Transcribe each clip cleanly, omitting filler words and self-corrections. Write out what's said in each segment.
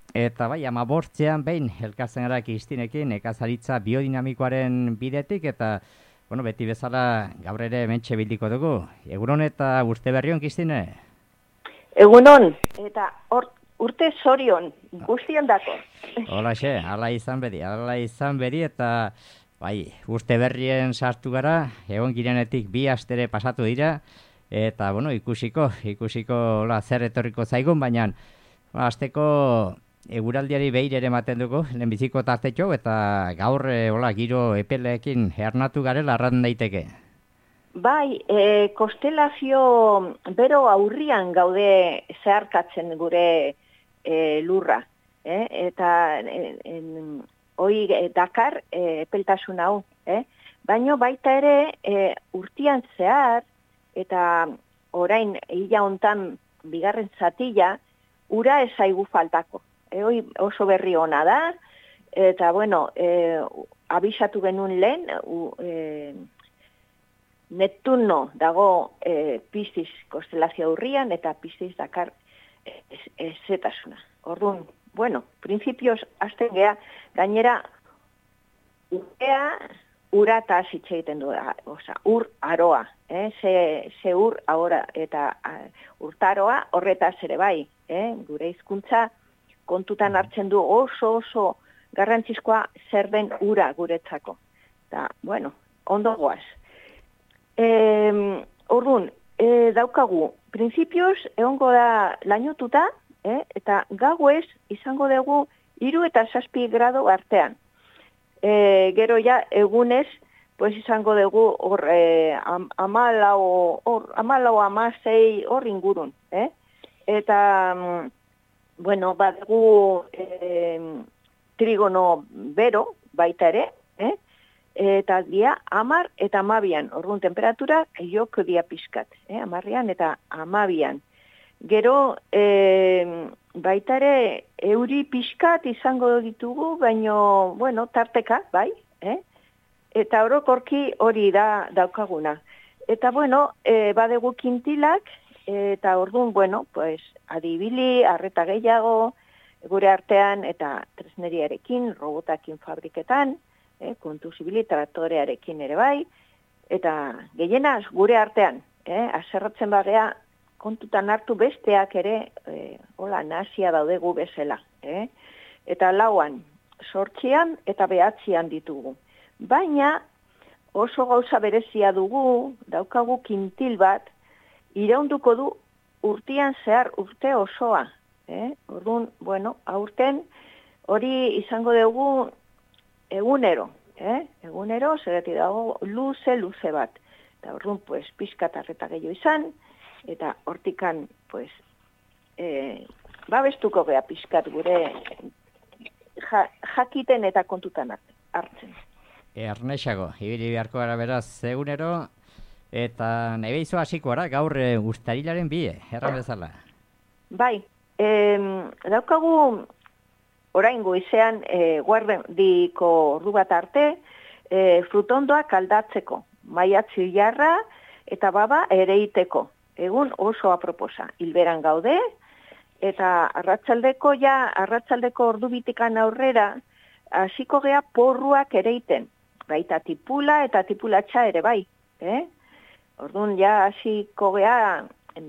Eta bai, 15ean behin elkartzen gara Kristinekin nekazaritza biodinamikoaren bidetik eta beti bezala gaur ere hementxe bildiko dugu. Egunon eta urte berri on, Kristine? Egunon, eta urte zorion, guztion dako. Holaxe, ala izan bedi eta bai, urte berrien sartu gara, egon girenetik 2 astere pasatu dira, eta ikusiko zer etorriko zaigun, baina asteko eguraldiari behir ere ematen dugu, lehenbiziko tartetxo, eta gaur giro epeleekin ernatu garela arran daiteke. Bai, konstelazio bero aurrian gaude zeharkatzen gure lurra. Eta hoi dakar epeltasun hau. Baina baita ere urtian zehar, eta orain hila hontan bigarren zatila, ura ezaigu faltako. Hoi oso berri ona da, eta abisatu genuen lehen, Neptuno dago Piscis konstelazio aurrian, eta Piscis dakar zetasuna. Orduan, principios azten geha, gainera ura eta zitxe egiten du, ur aroa, ze ur ahora, eta urtaroa horretaz ere bai, gure hizkuntza kontutan hartzen du oso garrantzizkoa zer den ura guretzako. Eta, ondo goaz. Orduan, daukagu, principios egongo da lainotuta, eta gauez izango dugu 3 eta 7 grado artean. Gero ja egunez, pues izango dugu hor 14, 16 hor ingurun. Eta, badugu trigono bero baita ere, eta dia 10 eta 12an, orduan temperatura joko dia pizkat, 10an eta 12an. Gero, baita ere euri pizkat izango ditugu, baino, tarteka, bai, eta orokorki hori da daukaguna. Eta, badegu kintilak, eta orduan, adibili, arreta gehiago, gure artean, eta tresneriarekin, robotakin fabriketan, kontuzibili traktorearekin ere bai, eta gehienaz gure artean, aserratzen bagea kontutan hartu besteak ere, nazia daudegu bezala. Eta 4an, 8an eta 9an ditugu. Baina oso gauza berezia dugu, daukagu kintil bat, iraunduko du urtian zehar urte osoa. Orduan, aurten hori izango dugu egunero, egunero, zereti dago luze bat. Eta orduan, pizkat arreta gehiago izan, eta hortikan, babestuko geha pizkat gure jakiten eta kontutan hartzen. Ernexago, ibili beharko gara beraz egunero, eta nahi behizu hasiko gara, gaur ustarilaren 2, erran bezala. Bai, daukagu orain goizean guardiko ordu bat arte, frutondoak aldatzeko, maiatzi jarra eta baba ereiteko. Egun oso aproposa, hilberan gaude, eta arratsaldeko ordu bitikan aurrera, hasiko gea porruak ereiten, baita tipula eta tipulatxa ere bai. Orduan ja hasiko gea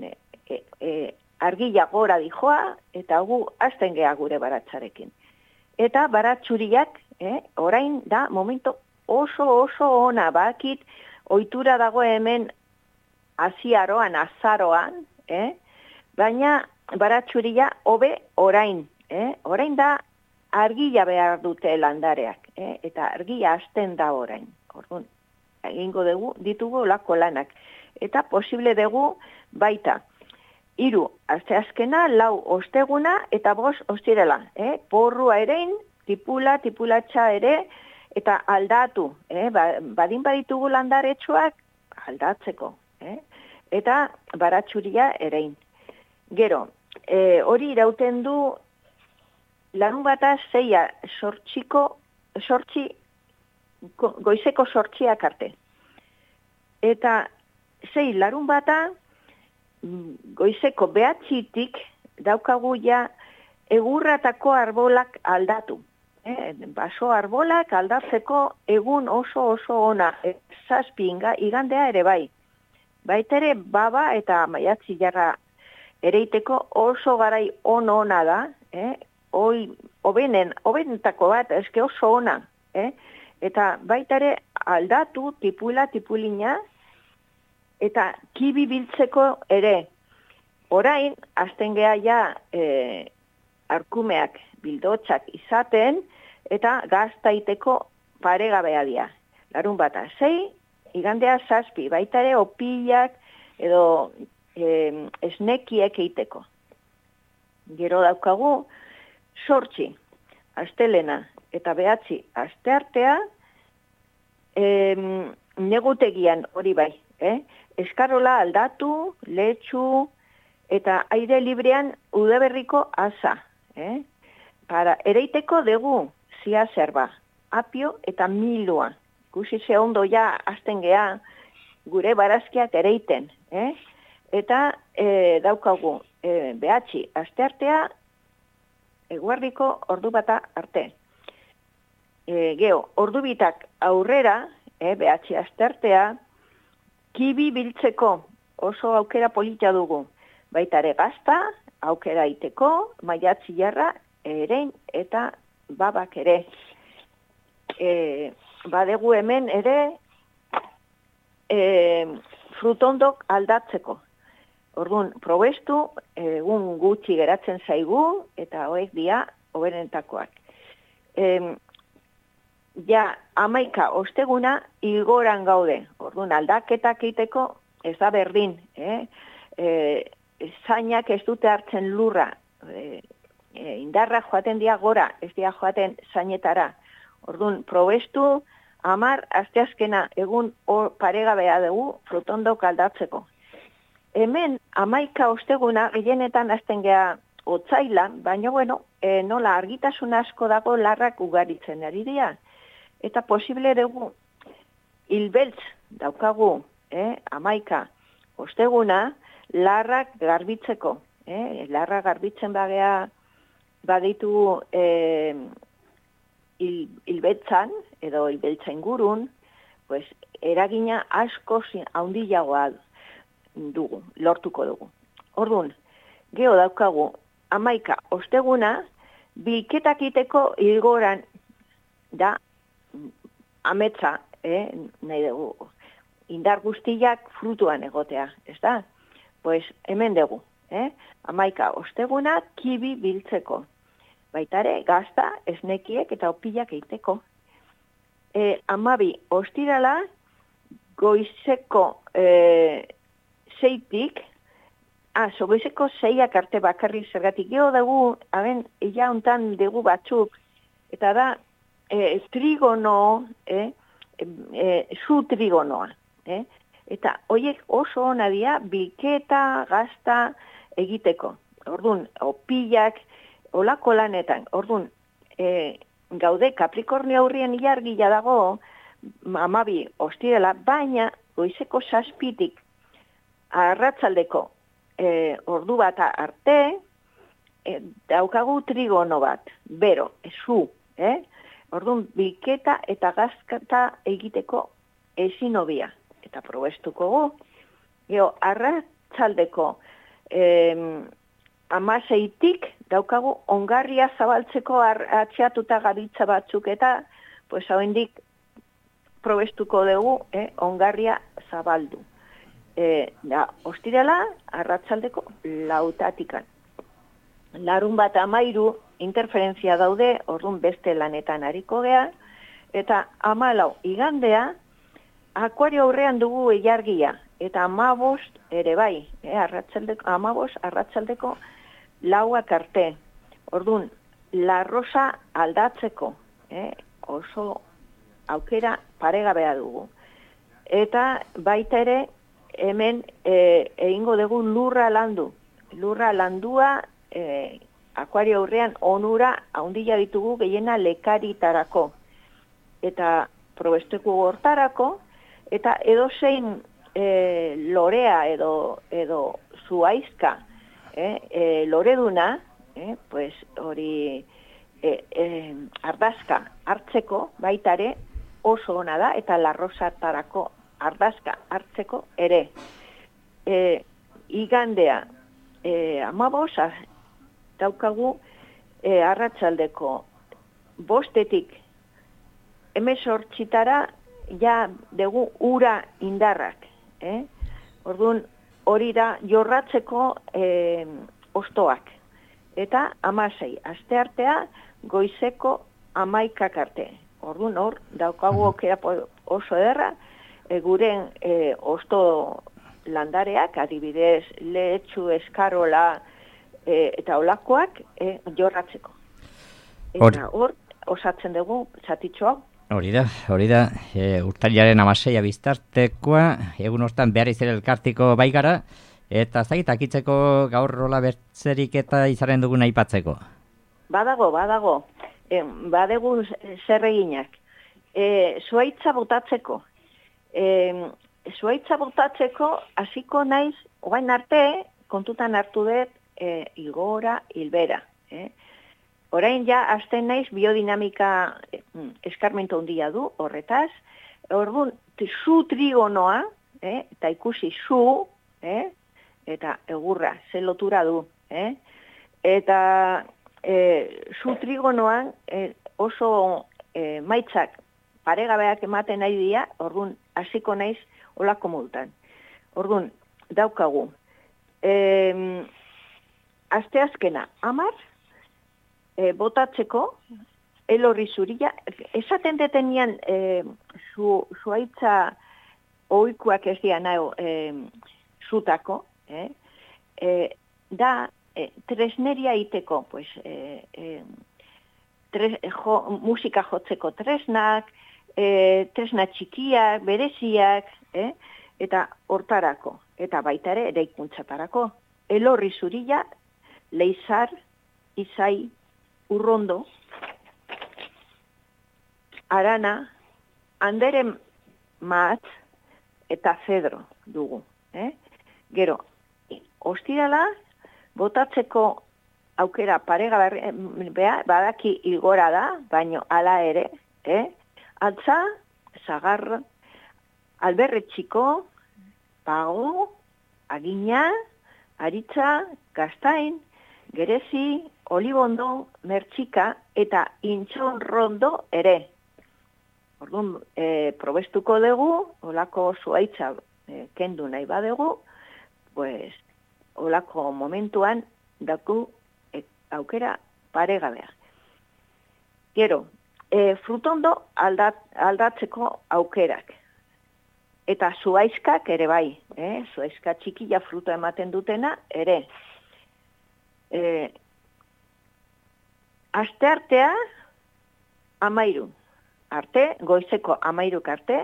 argila gora dijoa, eta gu hasten gea gure baratzarekin. Eta baratzuriak, orain da momento oso ona, bakit ohitura dago hemen azaroan, baina baratzuria hobe orain. Orain da argila behar dute landareak, eta argila hasten da orain. Orduan, egingo ditugu olako lanak. Eta posible dugu baita. 3 asteazkena, 4 osteguna eta 5 ostirela. Porrua erein, tipulatxa ere, eta aldatu. Badin baditugu landaretsuak, aldatzeko. Eta baratzuria erein. Gero, hori irauten du larunbata 6 goizeko 8ak arte. Eta 6 larunbata goizeko 9tik daukagu ja egurratako arbolak aldatu. Baso arbolak aldatzeko egun oso ona. 7 igandea ere bai. Baitere baba eta maiatzi jarra ereiteko oso garai ona da. Obenetako bat, eske oso ona. Eta baitare aldatu tipulina eta kibi biltzeko ere. Orain, azten geha ja arkumeak bildotxak izaten eta gaztaiteko paregabea dira. Larun bata 6, igandea 7, baitare opilak edo esnekiek eiteko. Gero daukagu 8, astelena eta 9 asteartea, negutegian hori bai. Eskarola aldatu, letxu eta aire librean udaberriko asa. Para ereiteko dugu zia zerba, apio eta milua. Ikusi ze ondo ja azten geha gure barazkiak ereiten. Eta daukagu 9 asteartea eguerdiko ordu bata arte. Geo, ordu bitak aurrera, 9 asteartea, kibi biltzeko oso aukera polita dugu. Baitare gazta, aukera iteko, maiatzi jarra, erein eta babak ere. Badegu hemen ere frutondok aldatzeko. Orduan, probestu, egun gutxi geratzen zaigu, eta hoek dia hoberenetakoak. Ja, 11 osteguna igoran gaude. Orduan, aldaketak eiteko ez da berdin. Zainak ez dute hartzen lurra. Indarra joaten dia gora, ez dia joaten zainetara. Orduan, probestu, 10 asteazkena egun paregabea dugu frutondok aldatzeko. Hemen 11 osteguna gehienetan azten geha otzailan, baina bueno, nola argitasun asko dago larrak ugaritzen ari dira. Eta posible dugu hilbeltz daukagu, 11 osteguna larrak garbitzeko. Larrak garbitzen bagea baditu hilbetzan edo hilbeltza ingurun, pues, eragina asko handiagoa dugu, lortuko dugu. Orduan, geho daukagu 11 osteguna, bilketak iteko ilgoran da ametsa, nahi dugu, indar guztiak frutuan egotea, ez da? Pues hemen dugu, 11 osteguna kibi biltzeko. Baitare, gazta, esnekiek eta opilak eiteko. 12 ostirala, goizeko 6-tik, goizeko 6ak arte bakarrik zergatik. Gero dugu, ia hontan dugu batzuk, eta da, trigono, zu trigonoa. Eta horiek oso ona dira bilketa, gazta egiteko. Orduan, opilak, olako lanetan. Orduan, gaude Capricornio aurrien ilargia dago, 12 ostirala, baina goizeko 7tik arratsaldeko ordu bata arte, daukagu trigono bat, bero, zu, Orduan, bilketa eta gazkata egiteko ezin hobia. Eta probestuko gu. Gero, arratsaldeko 16tik daukagu ongarria zabaltzeko atxeatuta gabiltza batzuk eta pues hauendik probestuko dugu ongarria zabaldu. Ostirala, arratsaldeko 4tikan. Larun bat 13 interferentzia daude, orduan beste lanetan hariko gea, eta 14 igandea, akuario aurrean dugu ilargia, eta 15 ere bai, 15 arratsaldeko 4ak arte. Orduan, la rosa aldatzeko, oso aukera paregabea dugu. Eta baita ere, hemen egingo dugu lurra landu. Lurra landua, akuario aurrean onura haundila ditugu gehiena lekaritarako. Eta probestuko hortarako, eta edozein lorea edo zuaizka loreduna, pues hori ardazka hartzeko baitare oso ona da, eta larrosatarako ardazka hartzeko ere. Igandea, 15 daukagu arratsaldeko 5-etik 18 ja dugu ura indarrak. Orduan, hori da jorratzeko ostoak. Eta 16, asteartea goizeko 11 arte. Orduan, hor, daukagu aukera oso ederra, guren osto landareak, adibidez, lehetsu, eskarola eta olakoak jorratzeko. Eta hor, osatzen dugu zatitxo hau. Hori da, urtailaren 16 biztartekoa, egun hortan behar izan elkartiko baigara, eta akitzeko gaur rola bertzerik eta izaren dugun aipatzeko. Badago, badegu zer eginak. Zuaitza botatzeko. Zuaitza botatzeko hasiko naiz, oain arte, kontutan hartu dut, igora, hilbera. Orain ja, hasten naiz biodinamika eskarmentu handia du, horretaz. Orduan, zu trigonoa, eta ikusi zu, eta egurra, ze lotura du. Eta zu trigonoan oso maitzak paregabeak ematen nahi dira, orduan, hasiko naiz olako modutan. Orduan, daukagu. Asteazkena, 10, botatzeko, elorri zurila, esaten detenian zuaitza ohikoak ez dira nahi zutako, da tresneria iteko, pues, musika jotzeko tresnak, tresna txikiak, bereziak, eta hortarako, eta baita ere eraikuntzatarako. Elorri zurila, leizar, izai, urrondo, arana, andere maatz eta zedro dugu. Gero, ostirala, botatzeko aukera paregabarria, badaki igora da, baino hala ere, altza, zagarra, alberretxiko, pago, agina, aritza, gaztain, gerezi, olibondo, mertxika eta intxonrondo ere. Orduan, probestuko dugu, olako zuaitza kendu nahi badegu, pues, olako momentuan daku aukera paregabea. Gero, frutondo aldatzeko aukerak. Eta zuaizkak ere bai, zuaizka txikila fruta ematen dutena ere. Asteartea 13 arte, goizeko 13 arte,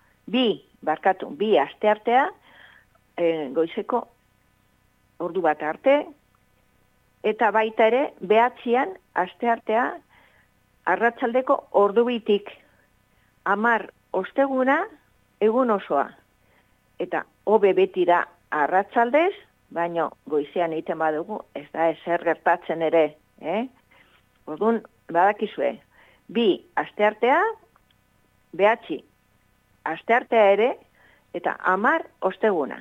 bi asteartea, goizeko ordu bat arte, eta baita ere, 9 asteartea, arratsaldeko ordu bitik, 10 osteguna, egun osoa. Eta hobe beti da arratsaldez, baino goizean egiten badugu, ez da ezer gertatzen ere, Orduan, badakizue, 2 asteartea, 9 asteartea ere, eta 10 osteguna.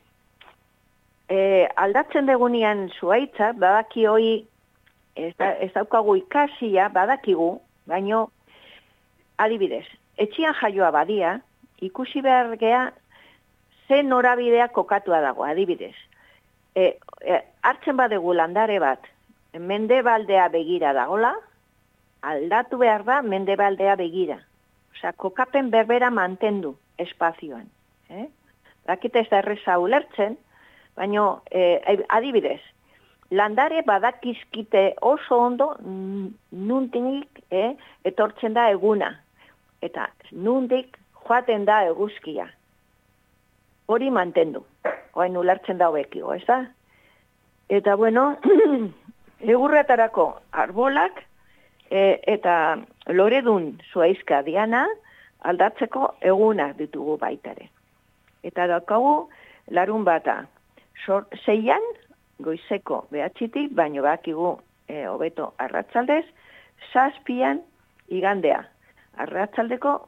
Aldatzen degunean zuaitza, badaki hoi, ez daukagu ikasia, badakigu, baino, adibidez, etxian jaioa badia, ikusi behar gea, ze norabidea kokatua dago, adibidez. Hartzen badegu landare bat, mendebaldea begira dagola, aldatu behar da mendebaldea begira. Osea, kokapen berbera mantendu espazioan. Dakite ez da erreza ulertzen, baina adibidez, landare badakizkite oso ondo nundik etortzen da eguna. Eta nundik joaten da eguzkia. Hori mantendu. Oain ulertzen da hobekio, ez da? Eta bueno, egurretarako arbolak eta loredun zuaizka diana aldatzeko egunak ditugu baitare. Eta daukagu larun bata 6 goizeko 9tik, baino bakigu hobeto arratsaldez, 7 igandea. Arratsaldeko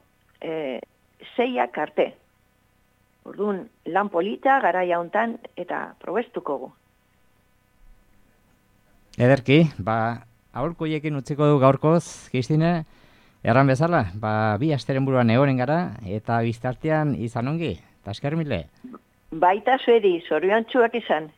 6 arte. Orduan, lan polita, garaia hontan, eta probestuko gu. Ederki, aholkoiekin utziko du gaurkoz, Kristine, erran bezala, 2 asteren buruan egoren gara, eta biztartean izan ongi, eta esker mile. Baita zuedi, zoriontsuak izan.